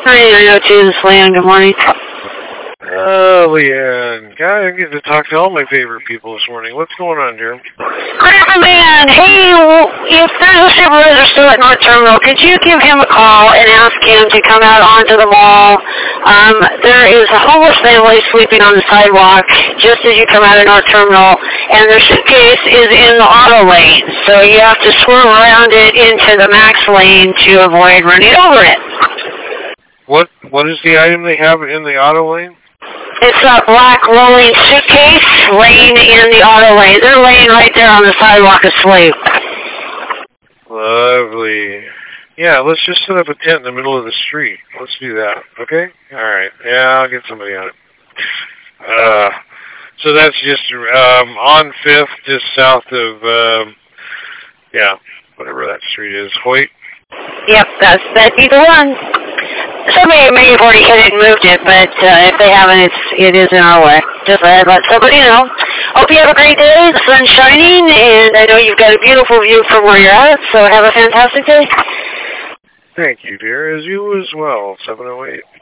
Hi, 902, this is Leanne. Good morning. Leanne. God, I get to talk to all my favorite people this morning. What's going on, dear? Hi, man. Hey, if there's a supervisor still at North Terminal, could you give him a call and ask him to come out onto the mall? There is a homeless family sleeping on the sidewalk just as you come out of North Terminal, and their suitcase is in the auto lane, so you have to swerve around it into the max lane to avoid running over it. What is the item they have in the auto lane? It's a black rolling suitcase laying in the auto lane. They're laying right there on the sidewalk asleep. Lovely. Yeah, let's just set up a tent in the middle of the street. Let's do that, okay? All right. Yeah, I'll get somebody on it. So that's just on 5th, just south of, whatever that street is. Hoyt? Yep, that'd be the one. Somebody may have already hit it and moved it, but if they haven't, it is in our way. Just let somebody know. Hope you have a great day. The sun's shining, and I know you've got a beautiful view from where you're at, so have a fantastic day. Thank you, dear. As you as well, 708.